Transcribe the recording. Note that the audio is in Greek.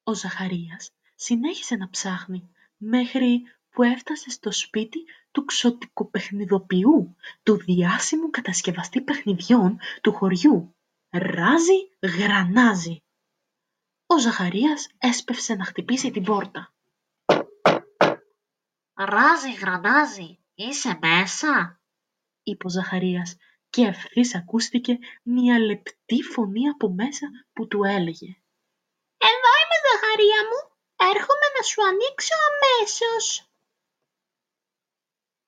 Ο Ζαχαρίας συνέχισε να ψάχνει, μέχρι που έφτασε στο σπίτι του ξωτικοπαιχνιδοποιού, του διάσημου κατασκευαστή παιχνιδιών του χωριού, Ράζι Γρανάζι. Ο Ζαχαρίας έσπευσε να χτυπήσει την πόρτα. «Ράζι Γρανάζι, είσαι μέσα?» είπε ο Ζαχαρίας και ευθύς ακούστηκε μια λεπτή φωνή από μέσα που του έλεγε: «Εδώ είμαι, Ζαχαρία μου, έρχομαι να σου ανοίξω αμέσως».